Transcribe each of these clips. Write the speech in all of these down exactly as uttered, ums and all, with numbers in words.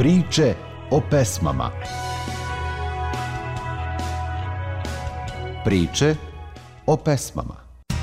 Priče o pesmama. Priče o pesmama.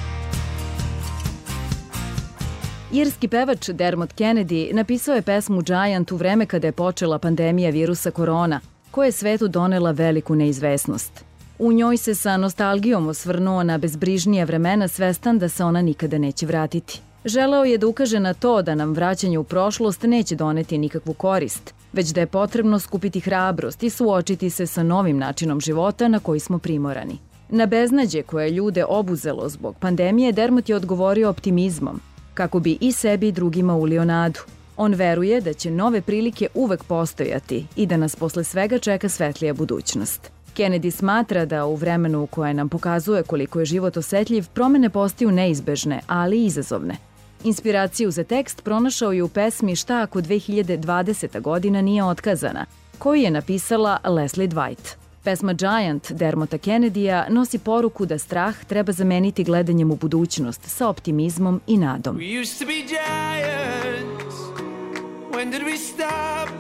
Irski pevač Dermot Kennedy napisao je pesmu Giant u vreme kada je počela pandemija virusa korona, koja je svetu donela veliku neizvesnost. U njoj se sa nostalgijom osvrnuo na bezbrižnija vremena, svestan da se ona nikada neće vratiti. Želeo je da ukaže na to da nam vraćanje u prošlost neće doneti nikakvu korist, već da je potrebno skupiti hrabrost i suočiti se sa novim načinom života na koji smo primorani. Na beznađe koje je ljude obuzelo zbog pandemije, Dermot je odgovorio optimizmom, kako bi i sebi i drugima ulio nadu. On veruje da će nove prilike uvek postojati i da nas posle svega čeka svetlija budućnost. Kennedy smatra da u vremenu koje nam pokazuje koliko je život osetljiv, promene postaju neizbežne, ali i izazovne. Inspiraciju za tekst pronašao je u pesmi Šta ako dve hiljade dvadeseta godina nije otkazana, koju je napisala Leslie Dwight. Pesma Giant Dermota Kennedya nosi poruku da strah treba zameniti gledanjem u budućnost sa optimizmom i nadom. We used to be giants. When did we stop?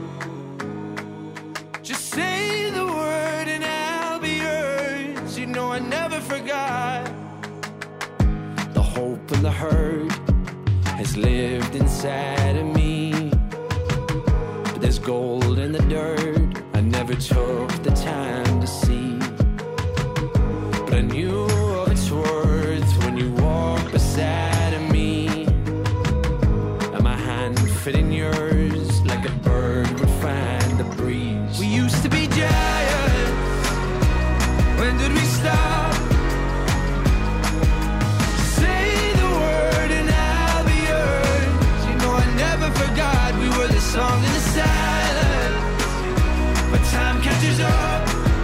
Just say the word and I'll be yours. You know I never forgot. The hope and the hurt has lived inside of me. But there's gold in the dirt I never took the time to see. But I knew of its worth when you walked beside of me. And my hand fit in yours like a bird would find the breeze. We used to be giants. When did we stop? Say the word and I'll be yours. You know I never forgot we were the song in the silence. But time catches up.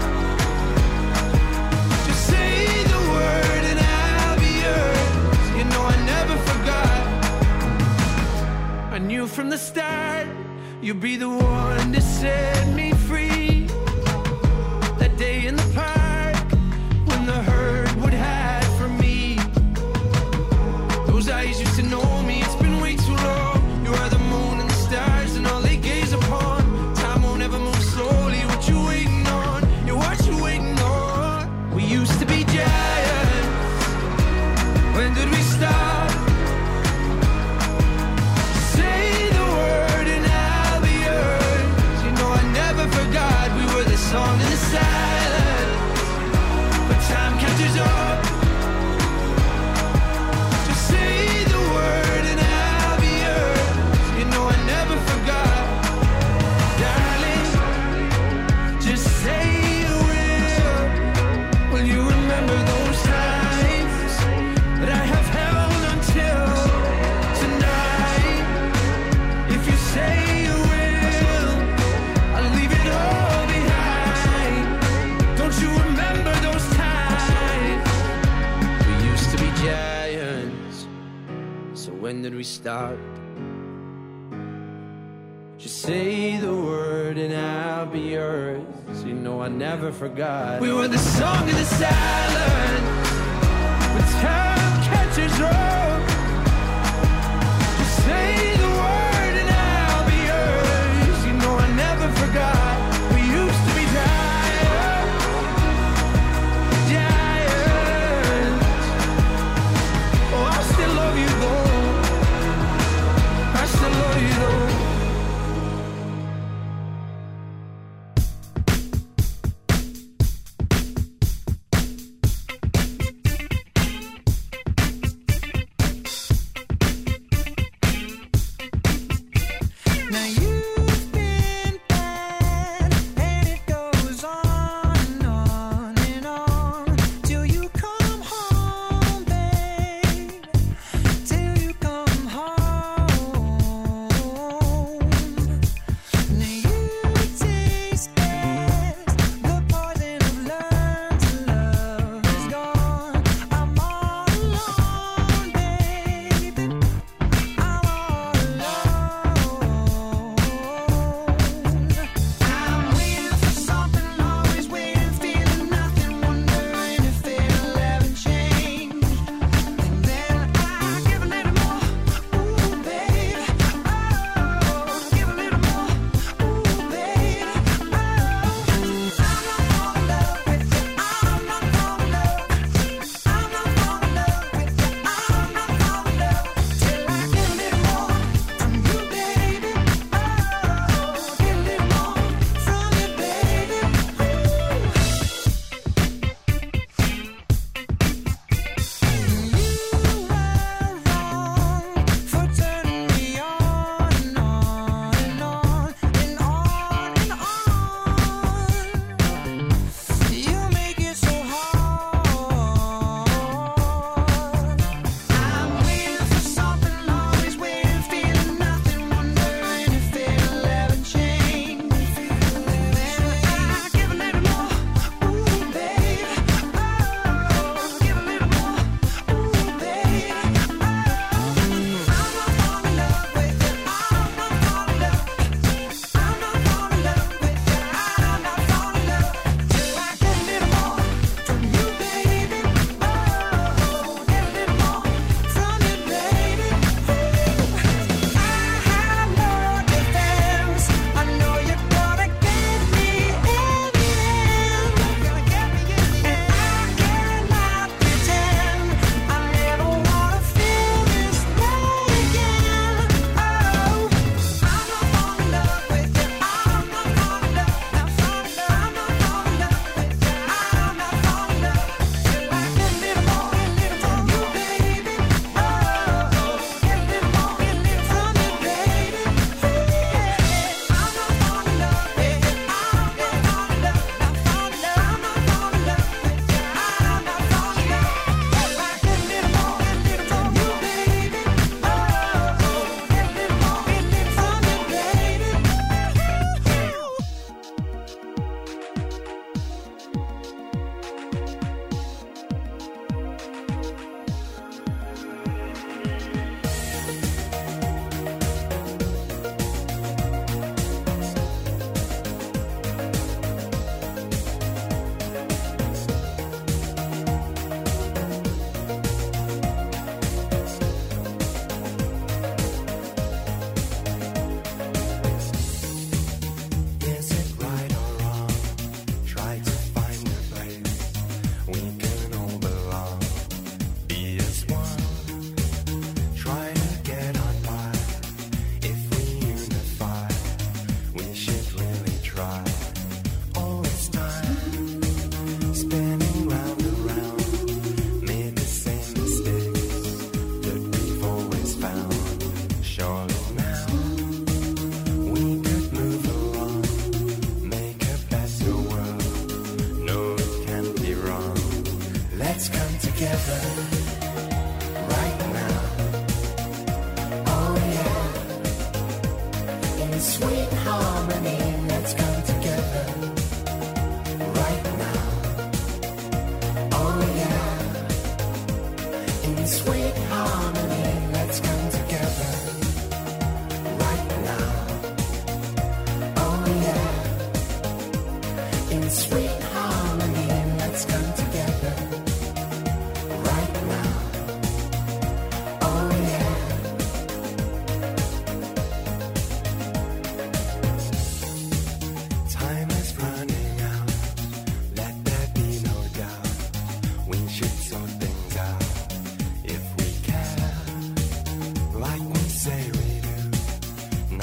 Just say the word and I'll be yours. You know I never forgot. I knew from the start you'd be the one to set me free. That day in the park when the herd would hide from me. Those eyes used to know me, it's been way too long. You are the moon and the stars and all they gaze upon. Time won't ever move slowly, what you waiting on? Yeah, what you waiting on? We used to be giants. When did we stop? Say the word and I'll be yours. You know I never forgot we were the song in the silence. But time catches up. Just say the word and I'll be yours. You know I never forgot. Darling, just say you will. Will you remember those times that I have held until tonight? If you say you will, I'll leave it all behind. Don't you remember those times? We used to be giants. So when did we start? Just say the word and I'll be yours. You know I never forgot. We were the song in the silence. When time catches up. Just say the word and I'll be yours. You know I never forgot. We used to be giants. Giants. Oh, I still love you though. I still love you though.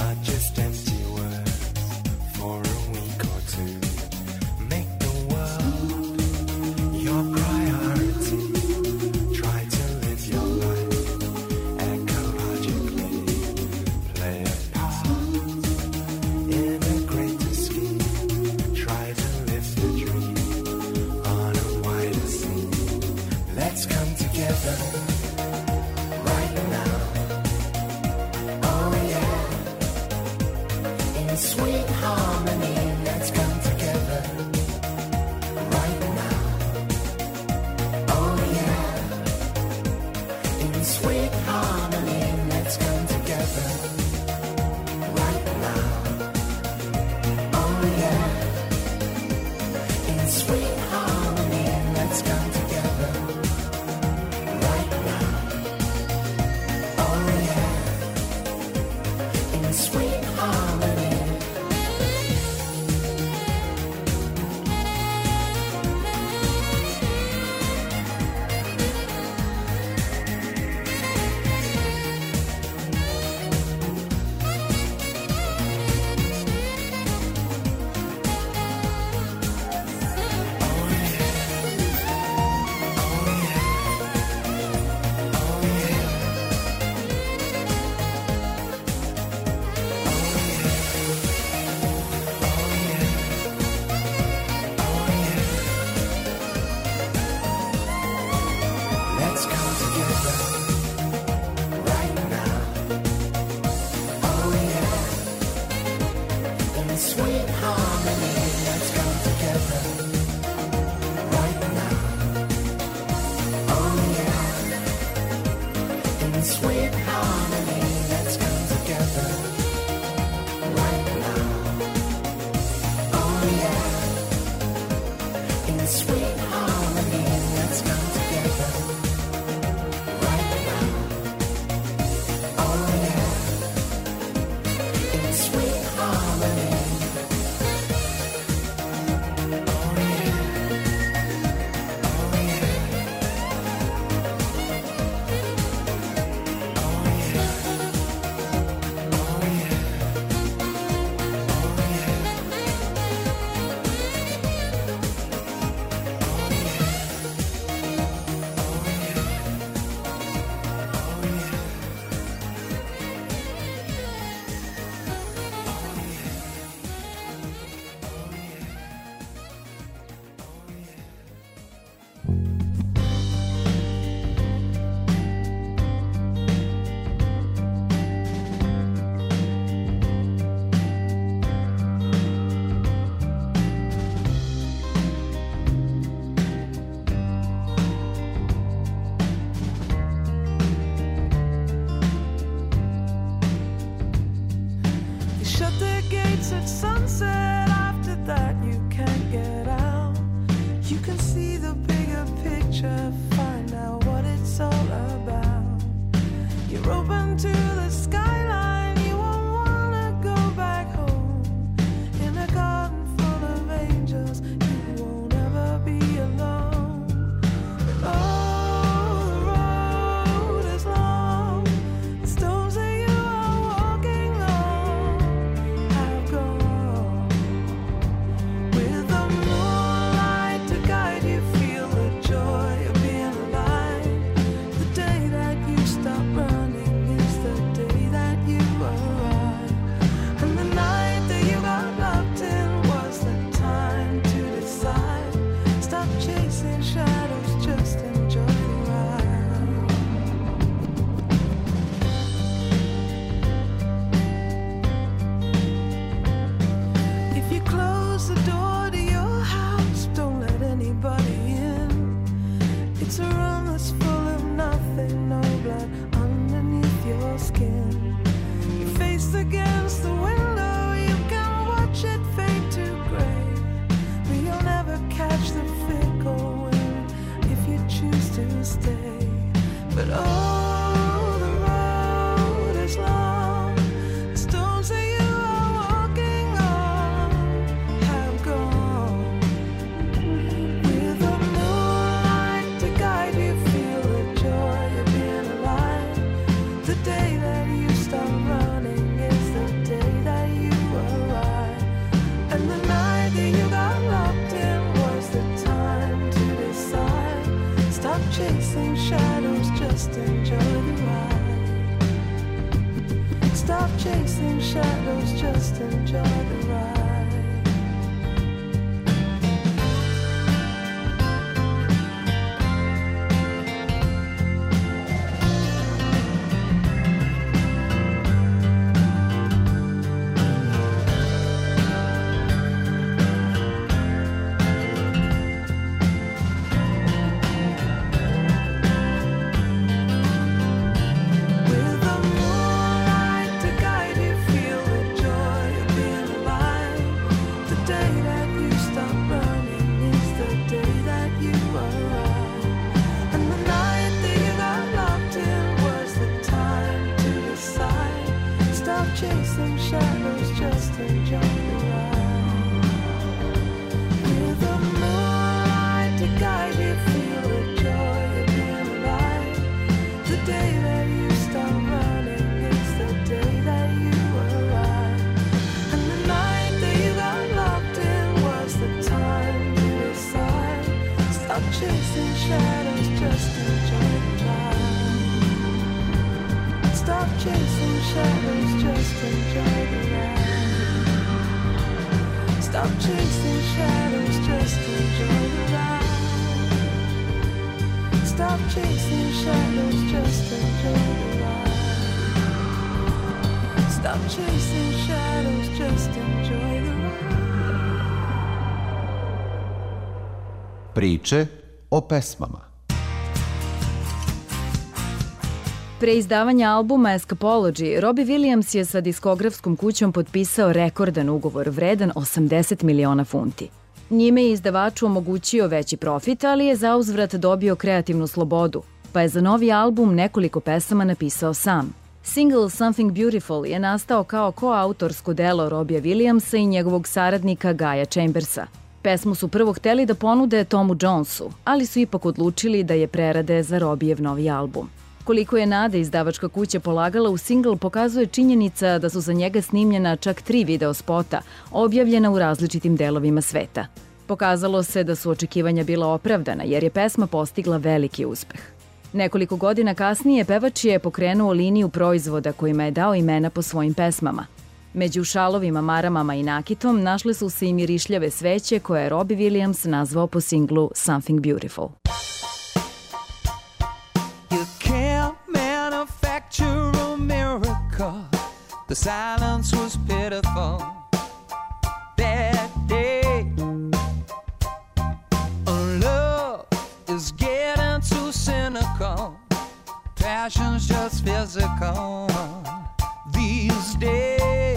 not just empty words for a week or two. Make the world your priority. Try to live your life ecologically. Play a part in a greater scheme. Try to live the dream on a wider scene. Let's come together right now. Oh yeah, in sweet harmony. Let's come together right now. Oh yeah, in sweet harmony. Let's come together right now. Oh yeah, in sweet harmony. Let's come together right now. Oh yeah, in sweet harmony. Let's come together right now. Oh yeah, in sweet harmony. Let's come together right now. Oh yeah, in sweet harmony. Let's come together right now. Oh yeah, in sweet harmony. Let's come together right now. Oh yeah, in sweet harmony. Oh yeah, oh yeah, oh yeah, oh yeah, oh yeah. They shut the gates at sunset. After that, you can't get out. You can see the bigger picture, find out what it's all about. You're open to the skyline. You won't wanna go back home. In a garden full of angels, you won't ever be alone. But oh, the road is long. The stones that you are walking on have gone. With the moonlight to guide you, feel the joy of being alive. The day that you stop running is the day that chasing shadows, just enjoy the ride. Chasing shadows, just enjoy the ride. With the moonlight to guide you, feel the joy of being alive. The day that you stop running is the day that you arrive. And the night that you got locked in was the time to decide. Stop chasing shadows, just enjoy the ride. Stop chasing shadows, just enjoy the ride. Stop chasing shadows, just enjoy the ride. Stop chasing shadows, just enjoy the ride. Stop chasing shadows, just enjoy the ride. Priče o pesmama. Pre izdavanja albuma Escapology, Robbie Williams je sa diskografskom kućom potpisao rekordan ugovor vredan osamdeset miliona funti. Njime je izdavaču omogućio veći profit, ali je zauzvrat dobio kreativnu slobodu, pa je za novi album nekoliko pesama napisao sam. Single Something Beautiful je nastao kao koautorsko delo Robbie Williamsa i njegovog saradnika Gaja Chambersa. Pesmu su prvo hteli da ponude Tomu Jonesu, ali su ipak odlučili da je prerade za Robbijev novi album. Koliko je nade izdavačka kuća polagala u singl pokazuje činjenica da su za njega snimljena čak tri video spota, objavljena u različitim delovima sveta. Pokazalo se da su očekivanja bila opravdana jer je pesma postigla veliki uspeh. Nekoliko godina kasnije pevač je pokrenuo liniju proizvoda kojima je dao imena po svojim pesmama. Među šalovima, maramama i nakitom našle su se i mirišljave sveće koje je Robbie Williams nazvao po singlu Something Beautiful. A miracle. The silence was pitiful that day. Love is getting too cynical. Passion's just physical these days.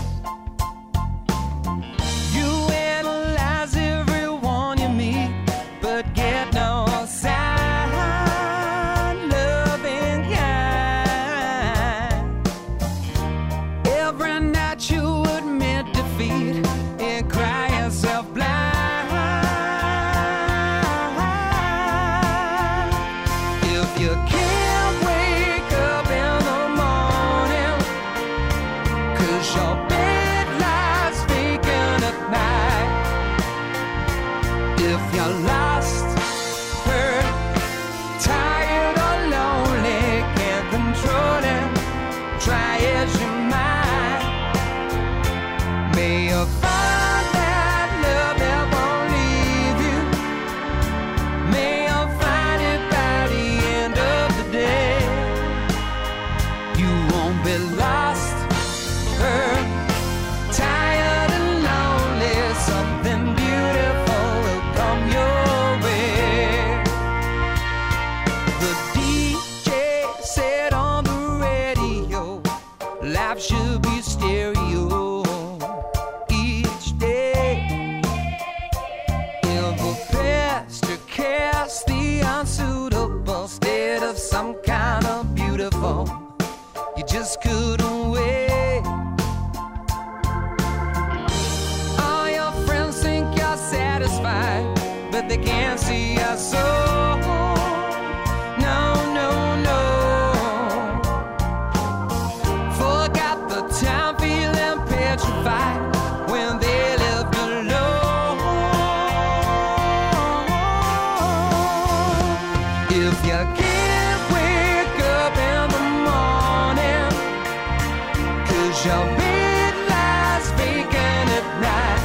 You analyze everyone you meet, but get no sign. And cry yourself blind. If you can't wake up in the morning, 'cause your bed lies vacant at night. If you're lost, hurt, tired or lonely, can't control it, try as you might. May you find that love that won't leave you. May you find it by the end of the day. You won't be lost, hurt, tired and lonely. Something beautiful will come your way. The D J said on the radio, life should be stereo. Cast the unsuitable instead of some kind of beautiful. You just couldn't wait. All your friends think you're satisfied, but they can't see your soul. No, no, no. Forgot the time feeling petrified when they left alone. If you can't wake up in the morning, 'cause your waking at night.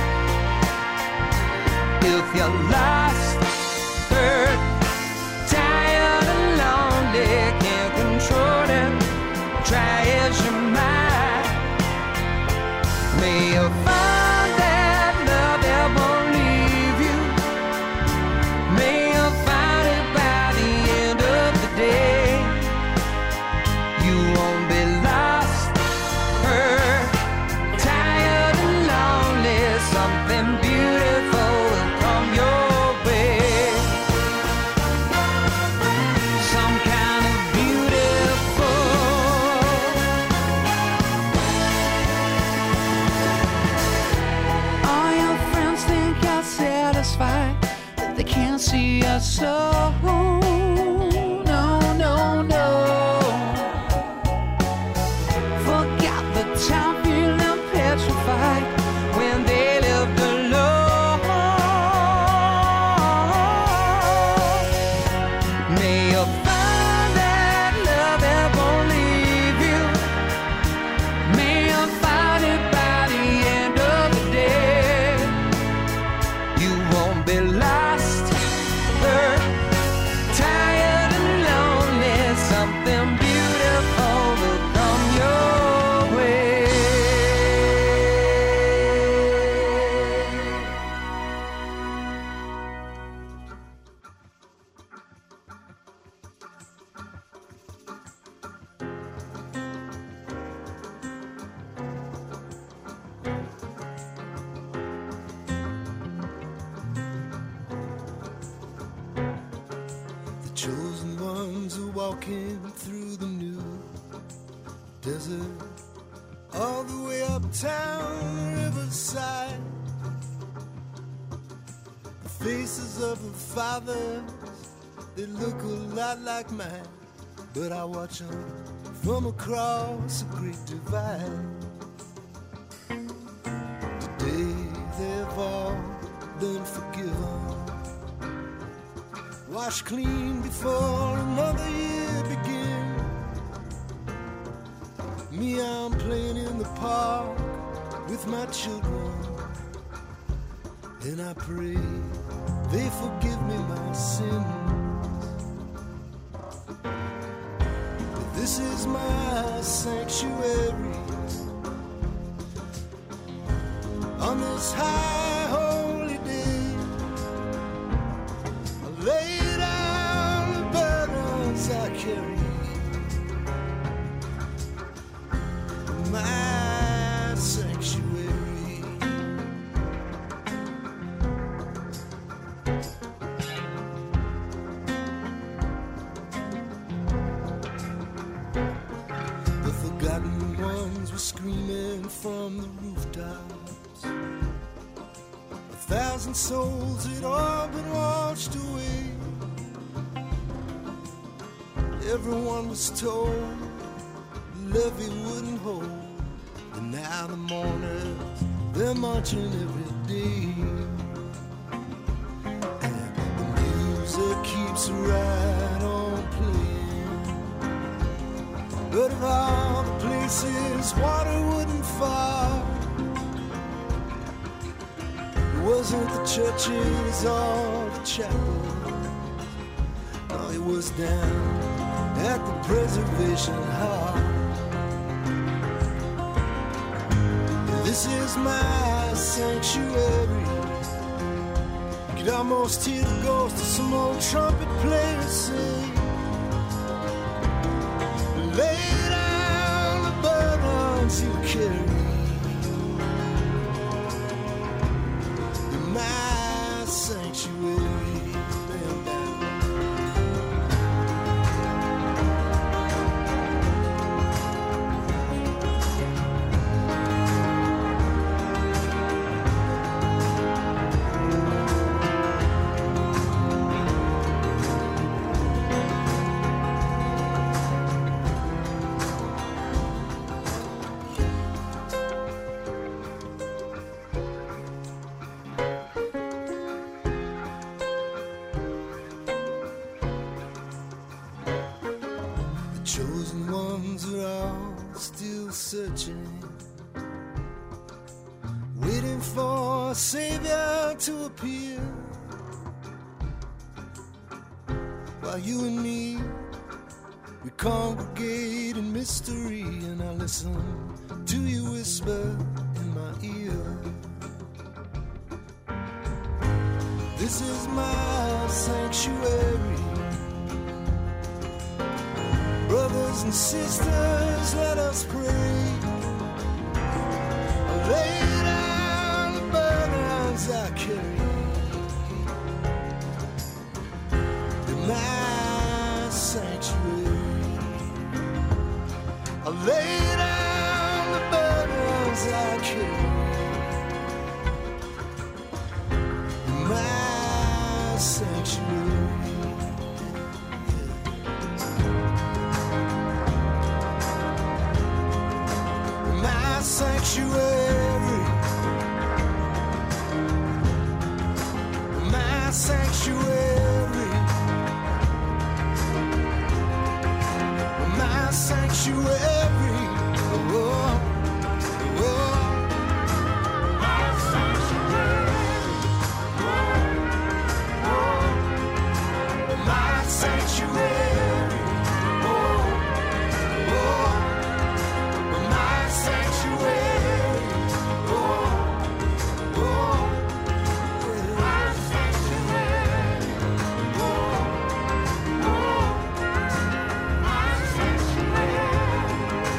If you're lost, hurt, tired and lonely, can't control it, try as you might. May you find that love that won't leave you. May you find it by the end of the day. You won't be lost, hurt, tired and lonely. Something beautiful will come your way. Some kind of beautiful. All your friends think you're satisfied, but they can't see your soul. No, no, no. Forgot the time feeling petrified when they lived alone. May you find that love that won't leave you. May you find it by the end of the day. You won't be lost, hurt, tired and lonely. Something beautiful will come your way. The chosen ones are walking through the new desert, all the way uptown Riverside. The faces of the fathers, they look a lot like mine, but I watch them from across a great divide. Today they've all been forgiven, washed clean before another year begins. Me, I'm playing in the park with my children, and I pray they forgive me my sins. This is my sanctuary on this high holy day. I lay down the burdens I carry, my sanctuary. The forgotten ones were screaming from the rooftops. A thousand souls had all been washed away. Everyone was told the levee wouldn't hold, and now the mourners, they're marching every day. And the music keeps right on playing, but of all the places water wouldn't fall, it wasn't the churches or the chapels. No, it was down at the Preservation Hall. This is my sanctuary. You could almost hear the ghost of some old trumpet player sing. Lay down the burdens you carry, in my sanctuary. Lay 'em down. chosen ones are all still searching, for a savior to appear. While you and me, we congregate in mystery, and I listen to you whisper in my ear. This is my sanctuary. Brothers and sisters, let us pray. Lay down the burdens I carry. In my sanctuary, I lay down the burdens I carry. In my sanctuary. Sanctuary, my sanctuary, my sanctuary, oh, oh. My sanctuary, oh, oh. My sanctuary, oh, oh. My sanctuary, oh, oh. My sanctuary, oh, oh. My sanctuary,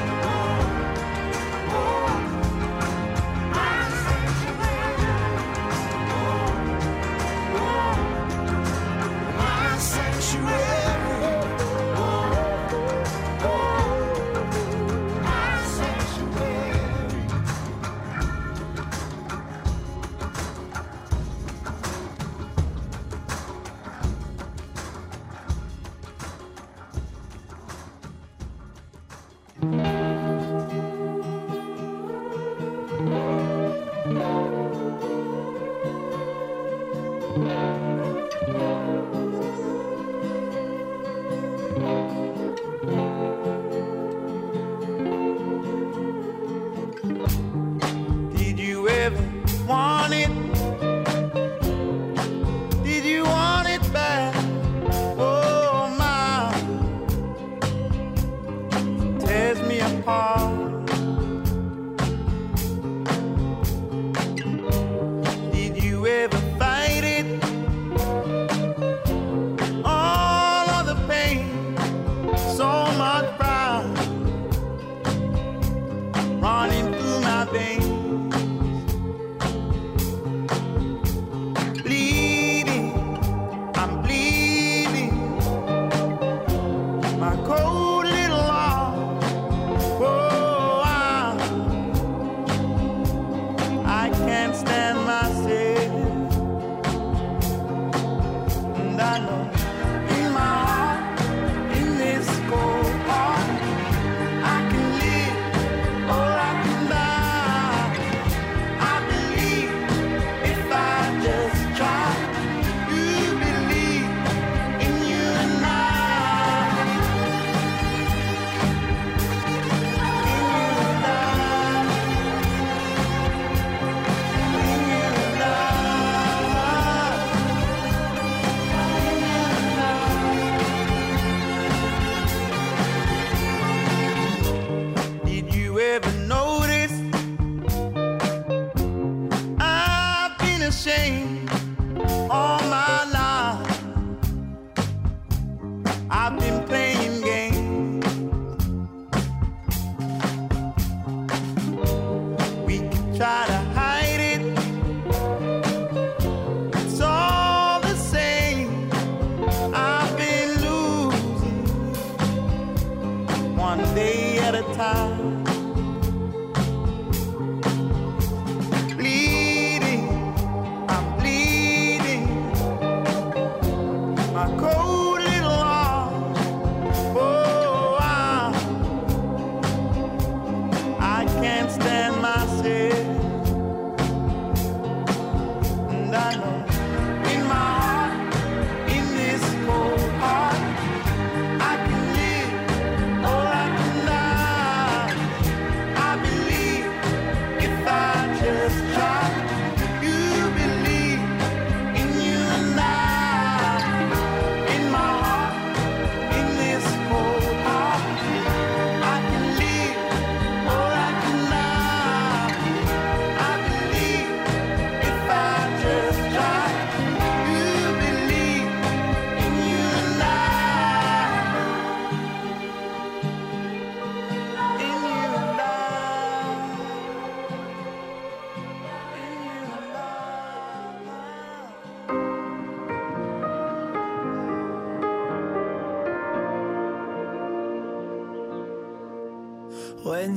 oh, oh. My Did you ever want it? Did you want it back? Oh my, tears me apart. Did you ever fight it? All of the pain, so much pride running through my veins. Bleeding, I'm bleeding. My cold little heart, oh, I, I can't stand myself. And I know in my heart, in this cold heart, I can live or I can die. I believe if I just try. You believe in you and I. In you and I. In you and I. In you and I. Did you ever notice I've been ashamed all my life? I've been playing games. We could try to hide it. It's all the same. I've been losing one day at a time. Bleeding, I'm bleeding. My cold little heart, oh, I, I can't stand myself.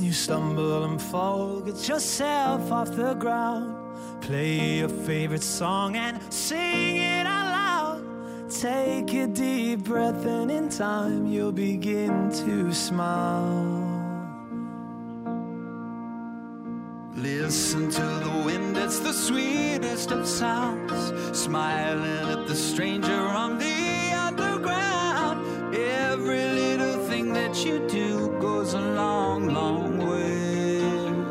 when you stumble and fall, get yourself off the ground. Play your favorite song and sing it out loud. Take a deep breath and in time you'll begin to smile. Listen to the wind, it's the sweetest of sounds. Smiling at the stranger on the underground. Every little thing that you do goes a long, long way.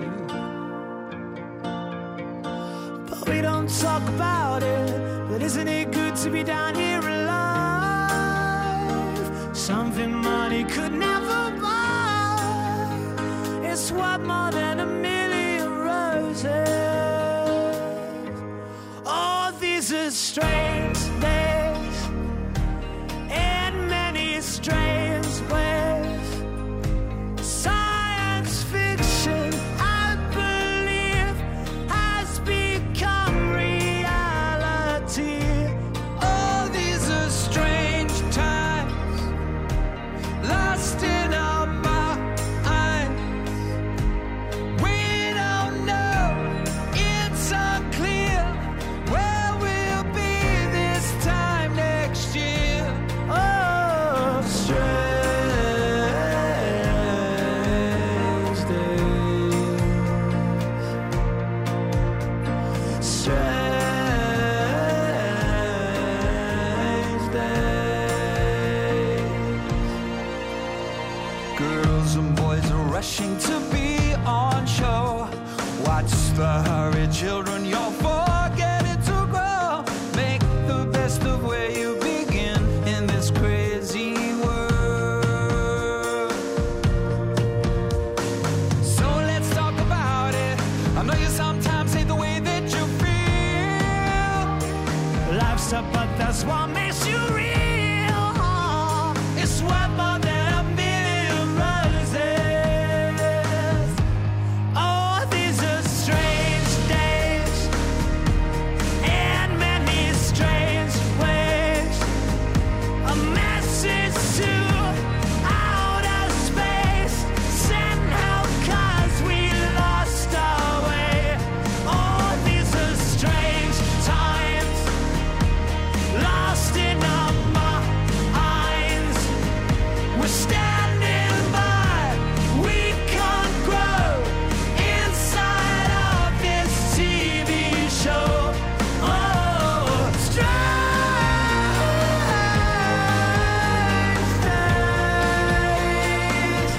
But we don't talk about it, but isn't it good to be down here alive? Something money could never buy. It's worth more than a million roses. Oh, these are strange days in many strange ways. Science fiction, I believe, has become reality. Oh, these are strange times, lost in our minds. We don't know, it's unclear where we'll be this time next year. Oh, strange days. Strange days. Girls and boys are rushing to be on show. Watch the hurried children, you're forgetting to grow. Make the best of where you begin in this crazy world. So let's talk about it. I know you sometimes hate the way that you feel. Life's up, but that's what makes you real. It's worth more than a million roses. Oh, these are strange days in many strange ways. A message to outer space sent out 'cause we lost our way. Oh, these are strange times, lost in our minds. We're standing by, we can't grow inside of this T V show. Oh, strange days.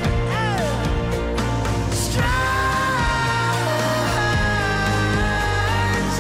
Strange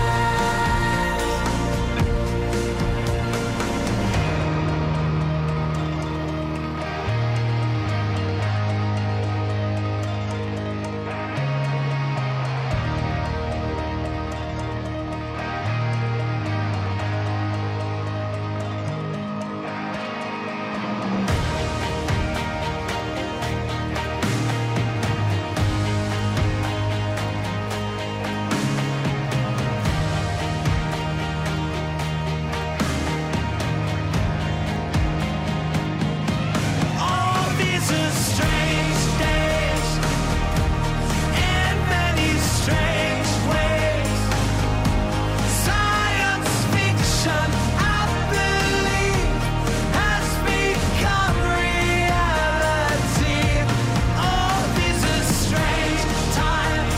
All these are strange days in many strange ways. Science fiction, I believe, has become reality. All these are strange times,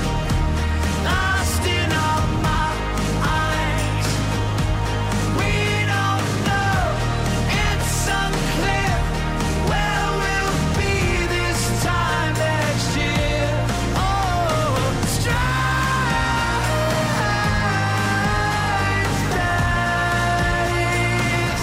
lost in our minds. We don't know, it's unclear where we'll be this time next year. Oh, strange days.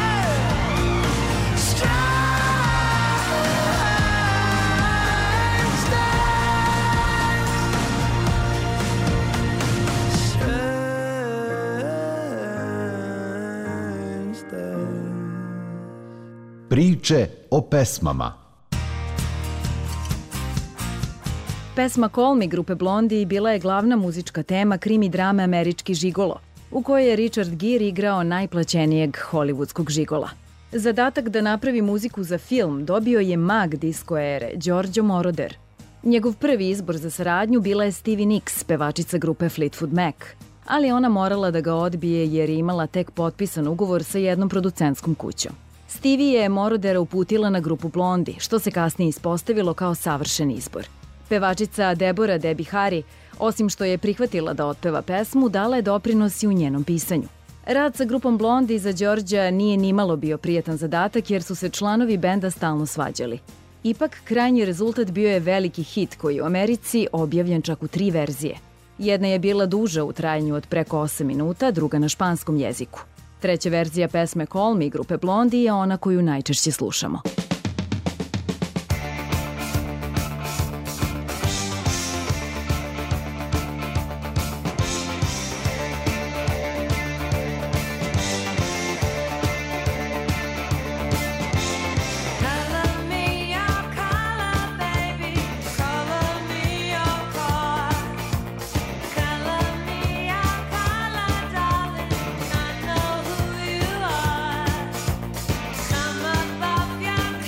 Strange days. Strange days. Priče o pesmama. Pesma Call Me grupe Blondie bila je glavna muzička tema krimi drame Američki žigolo, u kojoj je Richard Gere igrao najplaćenijeg hollywoodskog žigola. Zadatak da napravi muziku za film dobio je mag disco ere Giorgio Moroder. Njegov prvi izbor za saradnju bila je Stevie Nicks, pevačica grupe Fleetwood Mac, ali ona morala da ga odbije jer je imala tek potpisan ugovor sa jednom producentskom kućom. Stevie je Morodera uputila na grupu Blondie, što se kasnije ispostavilo kao savršen izbor. Pevačica Deborah Debbie Harry, osim što je prihvatila da otpeva pesmu, dala je doprinos i u njenom pisanju. Rad sa grupom Blondie za Đorđa nije nimalo bio prijatan zadatak jer su se članovi benda stalno svađali. Ipak, krajnji rezultat bio je veliki hit koji je u Americi objavljen čak u tri verzije. Jedna je bila duža u trajanju od preko osam minuta, druga na španskom jeziku. Treća verzija pesme Call Me grupe Blondie je ona koju najčešće slušamo. Come above your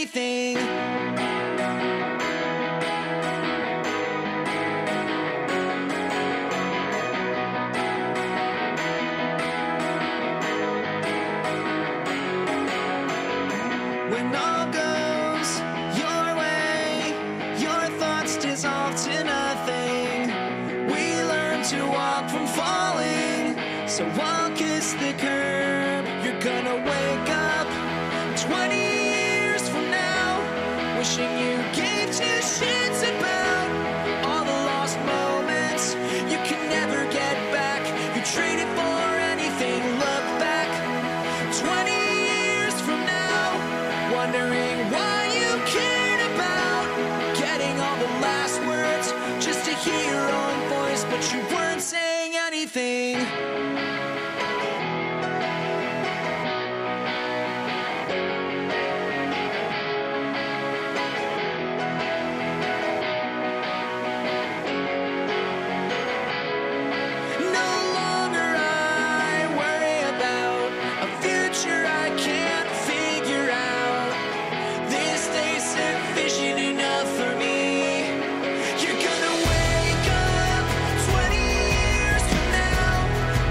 anything. When all goes your way, your thoughts dissolve to nothing. We learn to walk from falling, so I'll kiss the curb. You're gonna wake up twenty years from now, wishing you gave two shits about all the lost moments you can never get back. You traded for anything, look back twenty years from now, wondering why you cared about getting all the last words just to hear your own voice, but you weren't saying anything. No longer I worry about a future I can't figure out. This day's sufficient enough for me. You're gonna wake up twenty years from now,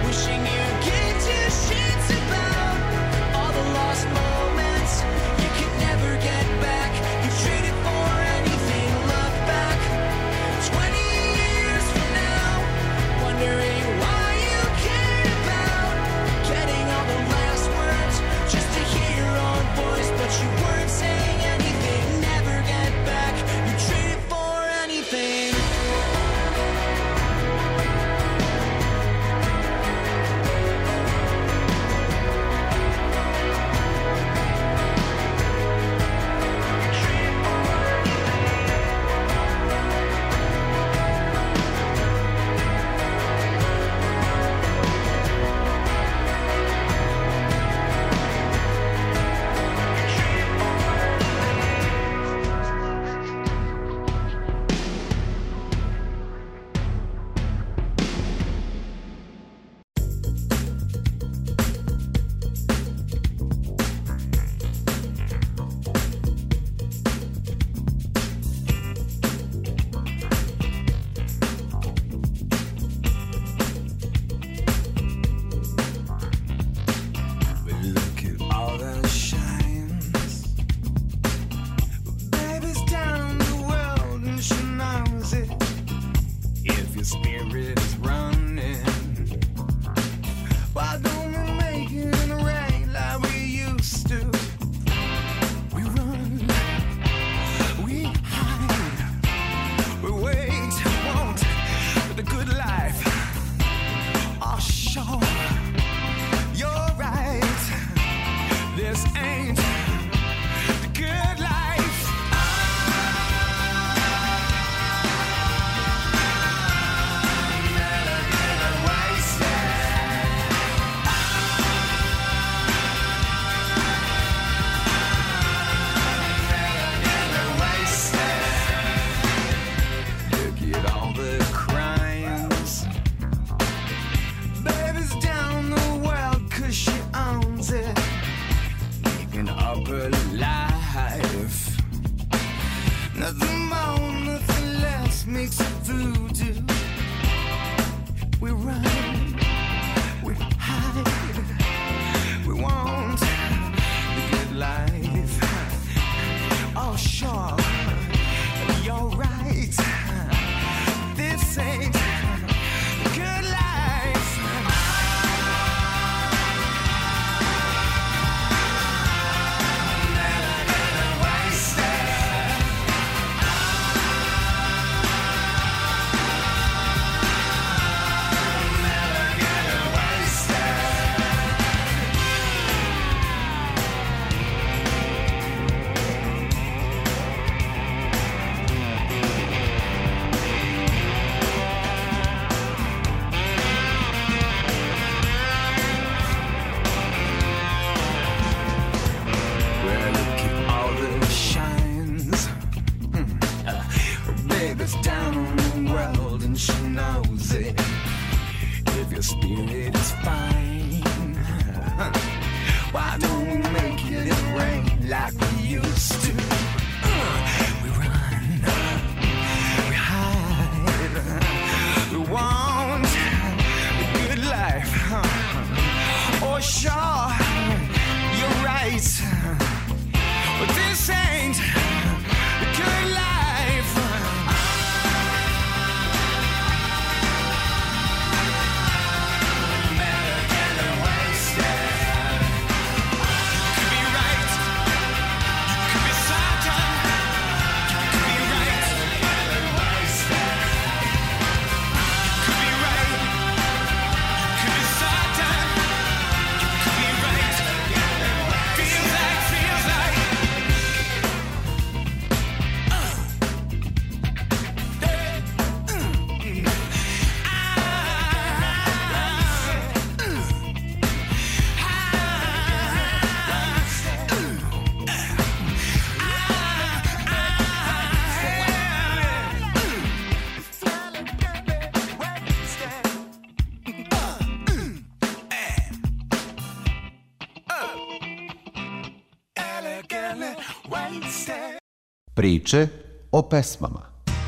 Priče o pesmama.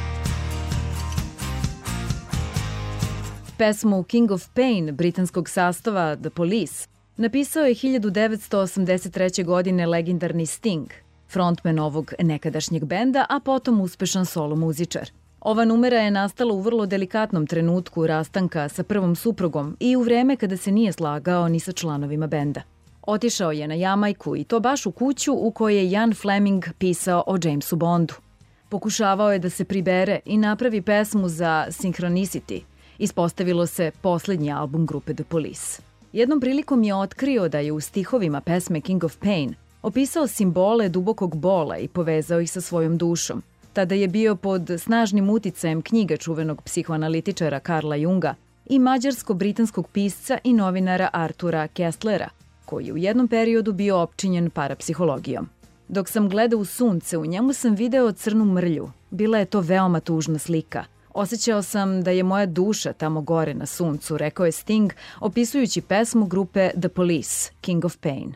Pesmu King of Pain britanskog sastava The Police napisao je hiljadu devetsto osamdeset treće. godine legendarni Sting, frontman ovog nekadašnjeg benda, a potom uspešan solo muzičar. Ova numera je nastala u vrlo delikatnom trenutku rastanka sa prvom suprugom i u vreme kada se nije slagao ni sa članovima benda. Otišao je na Jamajku i to baš u kuću u kojoj je Ian Fleming pisao o Jamesu Bondu. Pokušavao je da se pribere i napravi pesmu za Synchronicity. Ispostavilo se poslednji album grupe The Police. Jednom prilikom je otkrio da je u stihovima pesme King of Pain opisao simbole dubokog bola i povezao ih sa svojom dušom. Tada je bio pod snažnim uticajem knjiga čuvenog psihoanalitičara Karla Junga i mađarsko-britanskog pisca i novinara Artura Kesslera, koji je u jednom periodu bio opčinjen parapsihologijom. Dok sam gledao u sunce, u njemu sam video crnu mrlju. Bila je to veoma tužna slika. Osjećao sam da je moja duša tamo gore na suncu, rekao je Sting, opisujući pesmu grupe The Police, King of Pain.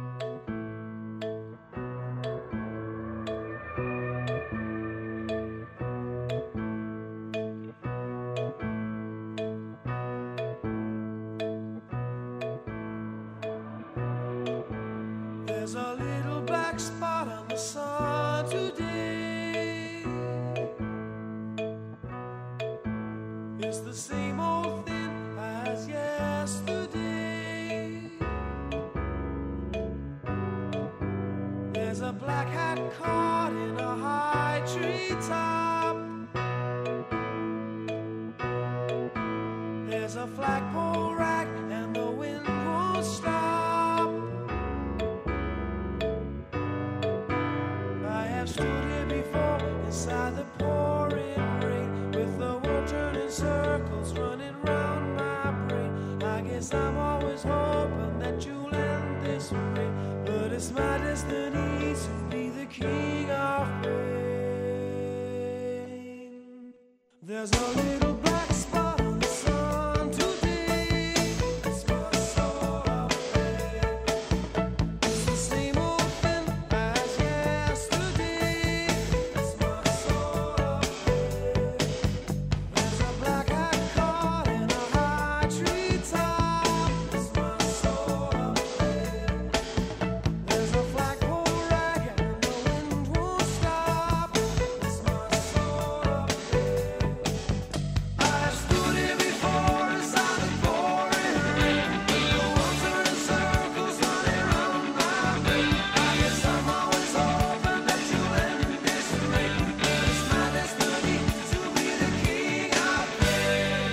There's a little black spot on the sun today. It's the same old thing as yesterday. There's a black hat caught in a high tree top. There's a flagpole rack and the wind won't stop. I have stood here before inside the pouring rain, with the world turning circles running round my brain. I guess I'm always hoping that you'll end this way, but it's my destiny to be the king of pain. There's a little black spot on the sun today. It's my soul of pain. It's the same old thing as yesterday. It's my soul of pain. There's a black hat caught in a high tree top. It's my soul of pain. There's a flagpole rag and the wind won't stop. It's my soul of pain. I have stood here before inside the pouring rain, with the world turning circles running round my brain. I guess I'm always hoping that you'll end this rain, but it's my destiny to be the king of pain.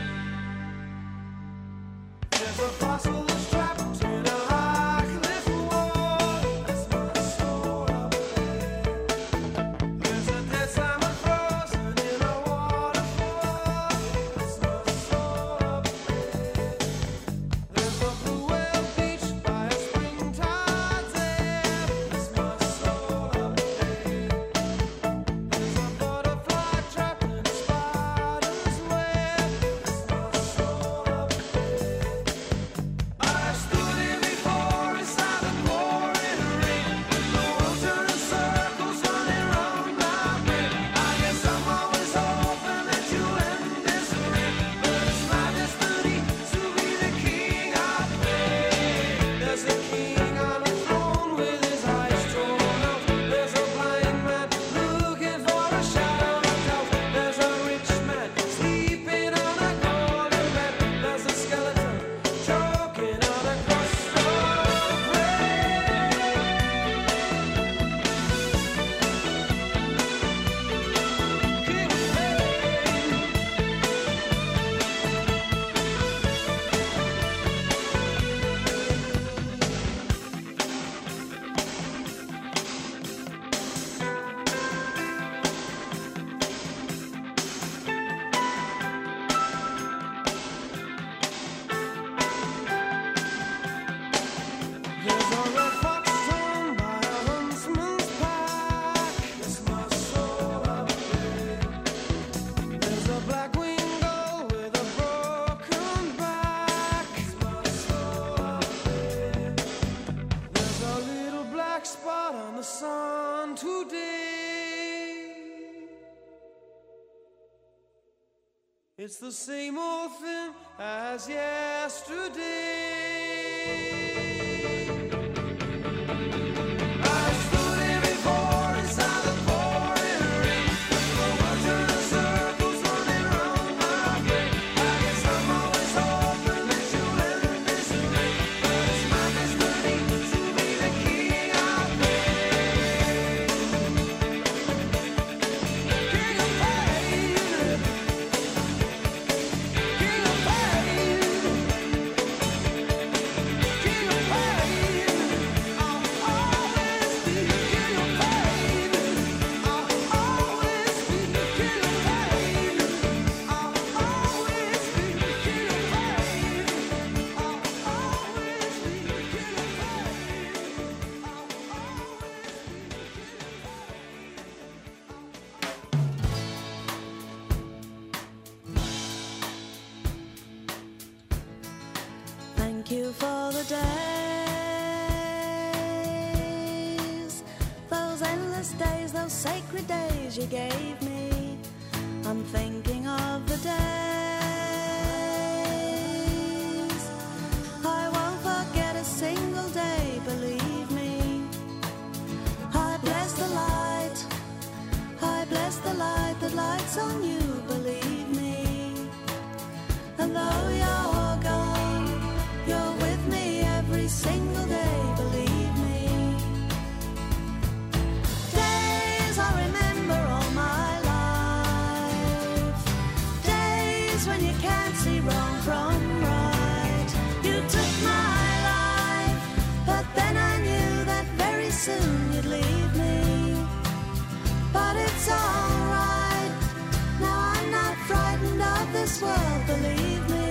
There's a fossil that's trapped in a high cliff wall. That's my soul of pain. There's a dead salmon frozen in a waterfall. That's my soul of pain. There's a blue whale beach by a springtide dam. That's my soul of pain. There's a butterfly trapped in a spider's web. That's my soul of pain. I have stood here before inside the pouring rain, with the world turning circles running round my brain. I guess I'm always hoping that you'll end this rain, but it's my destiny to be the king of pain. There's a king on a throne with his eyes drawn out. There's a blind man looking for a shadow of doubt. There's a rich man sleeping on a golden bed. There's a skeleton choking on a crust of bread. King of pain. There's a red fox torn by a huntsman's pack. It's my soul of pain. There's a black winged gull with a broken back. It's my soul of pain. There's a little black spot on the sun today. It's the same old thing as yesterday. I stood here before inside the pouring rain. The world turns in circles running round my brain. I guess I'm always hoping that you'll end this way. But it's my destiny to be the king of pain. King of pain. King of pain. King of pain. I'll always be king of pain. I'll always be king of pain. I'll always be king of pain. I'll always be king of pain. Thank you for the days, those endless days, those sacred days you gave me. I'm thinking of the days I won't forget a single day, believe me. I bless the light, I bless the light that lights on you, believe me. And though you're gone, you're with me every single day, believe me. Days I remember all my life, days when you can't see wrong from right. You took my life, but then I knew that very soon you'd leave me. But it's alright, now I'm not frightened of this world, believe me.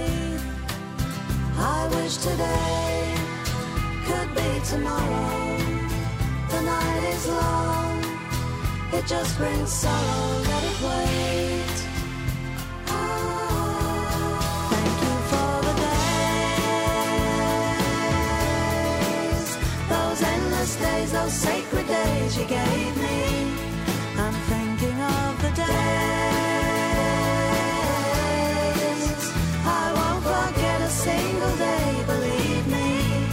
I wish today could be tomorrow. The night is long, it just brings sorrow, let it wait. Ah, thank you for the days, those endless days, those sacred days you gave me. I'm thinking of the days I won't forget a single day, believe me.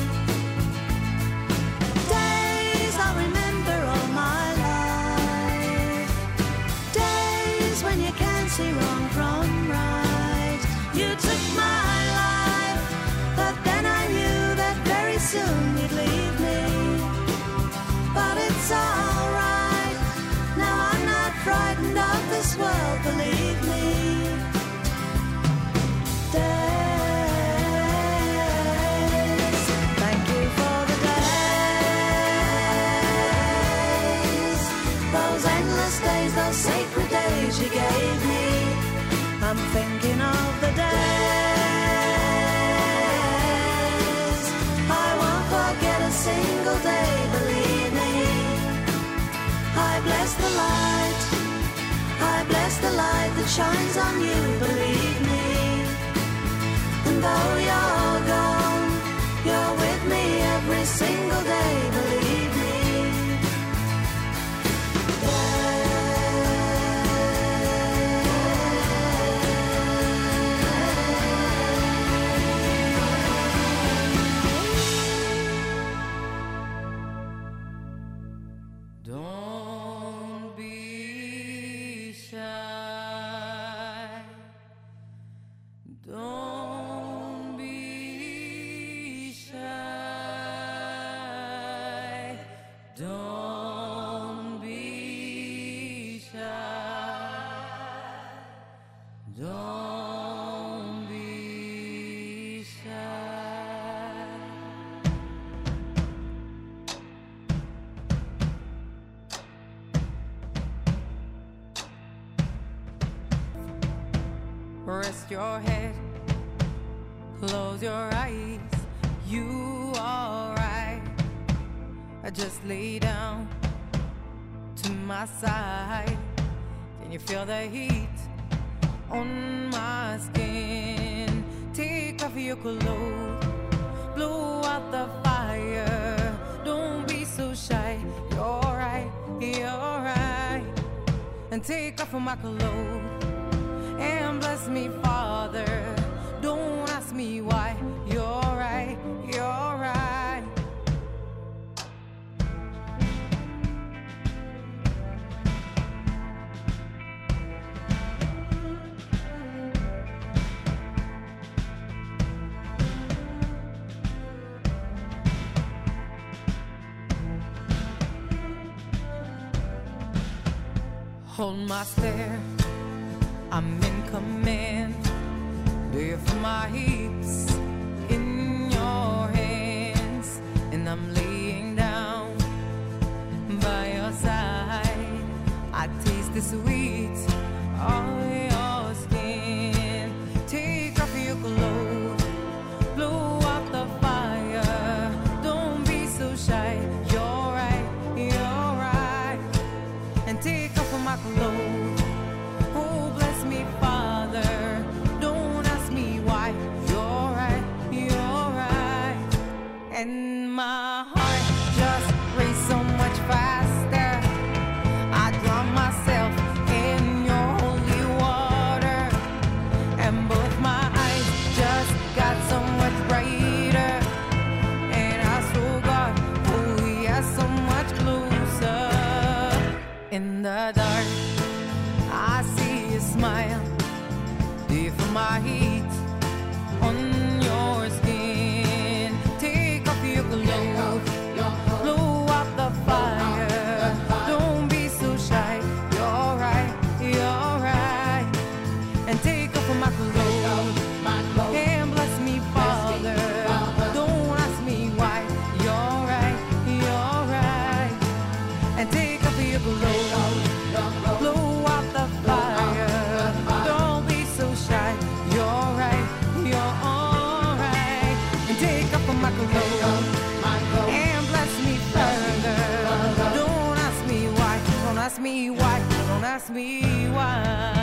Days I remember all my life, days when you can't see wrong from right. You took my life, but then I knew that very soon you'd leave me. But it's alright, now I'm not frightened of this world, believe me. Days, thank you for the days, those endless days, those sacred days you gave me. I'm thinking of the days I won't forget a single day, believe me. I bless the light, I bless the light that shines on you, believe me. And though you're gone, you're with me every single day, believe me. Don't be shy. Don't be shy. Don't be shy. Don't be shy. Rest your head, close your eyes, you alright. I just lay down to my side. Can you feel the heat on my skin? Take off your clothes, blow out the fire. Don't be so shy, you're right, you're right. And take off my clothes and bless bless me, Father. Don't ask me why. You're right, you're right. Hold my stare, I'm in command. Do you feel my hips in your hands? And I'm laying down by your side. I taste the sweet of your skin. Take off your clothes, blow out the fire. Don't be so shy. You're right, you're right. And take off my clothes. Oh, bless me, Father. Don't ask me why. You're right, you're right. And my heart just raced so much faster. I drown myself in your holy water. And both my eyes just got so much brighter. And I saw God, oh yeah, so much closer. In the dark, I see you smile. Do you feel my heat on your skin? Take off your clothes, blow out the fire. Don't be so shy. You're right, you're right. And take off my clothes and bless me, Father. Don't ask me why. You're right, you're right. And take off your clothes, blow out the fire. Don't be so shy. You're right, you're alright. And take off my clothes and bless me further. Don't ask me why. Don't ask me why. Don't ask me why.